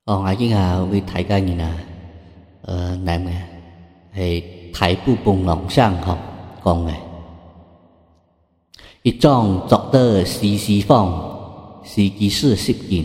我今日为大家念嘅係睇部本朗上講嘅，一種作得時時放，是幾時實現；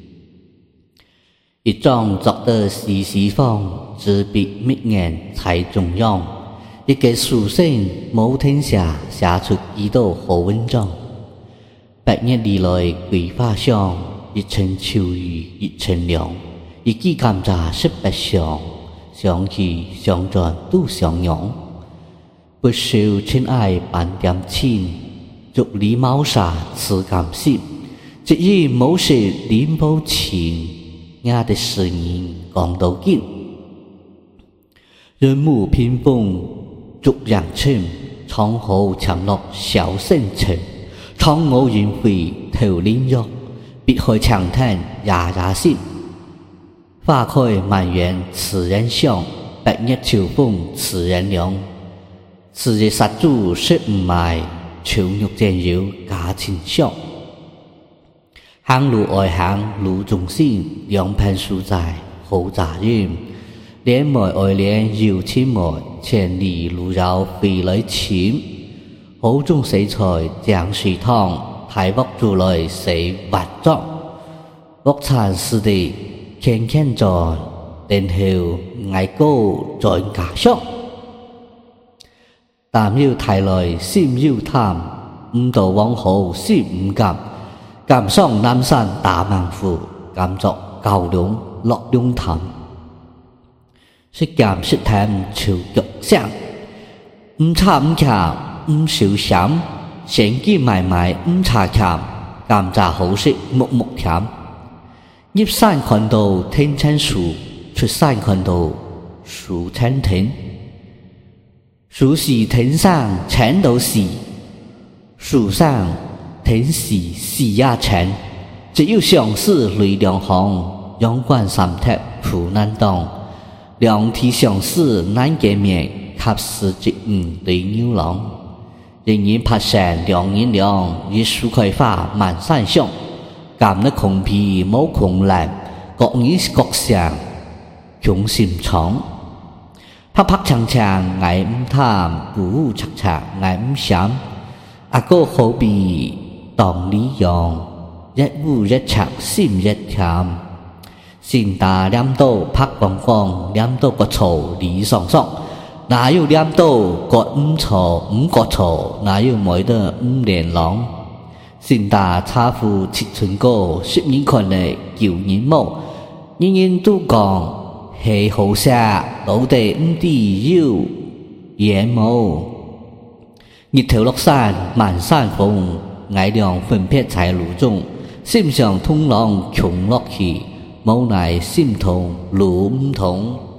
一種作得時時放，只必密言才中用。一個書生冇天下寫出幾多好文章，百年以來桂花香，一城秋雨一城涼。一枝甘蔗18香，相去相轉都相擁。不少親愛半點親，竹裏貓砂似甘心。只因某時臉不情，壓的聲音講到緊。人母屏風竹陽春，窗後長落小聲情。窗外雲飛頭林喐，碧海長灘呀呀心。花開滿園此人香，百日秋風此人涼。此日殺豬食唔埋，秋肉煎肉家親香。行路外行路中心，兩盤書在好雜音。連梅外連搖千梅，千里路繞飛來침好中死菜醬水湯，太屋住來死滑妝。屋殘是地輕輕在，然後捱高在家鄉。淡要提來心要貪，唔到往後心唔甘。甘上南山大猛虎，甘作高粱落龍潭。識鹹識淡潮腳香，唔差唔強唔少鹹，成機埋埋唔差鹹，甘蔗好食木木甜。入山看到天青樹，出山看到樹青田。樹是天上青都是，樹上天是四呀青。只有相思淚兩行，陽關三鐵苦難當。兩體相思難見面，及時節對牛郎。人人拍山兩人涼，一樹開花滿山香。甘的空皮冇空爛，各意各想窮心腸。拍拍長長愛唔貪，不拆拆愛唔想。阿哥好比當李陽，一烏一拆心一甜。心大兩刀拍光光，兩刀個醋理爽爽。哪有兩刀個唔錯唔個錯，哪有每得唔連浪。心大差夫切春歌，說人看嚟叫人冇。人人都講係好寫，老地唔知要野冇。日頭落山滿山風，愛兩分別在路中。心上通浪窮落去，無奈心痛路唔同。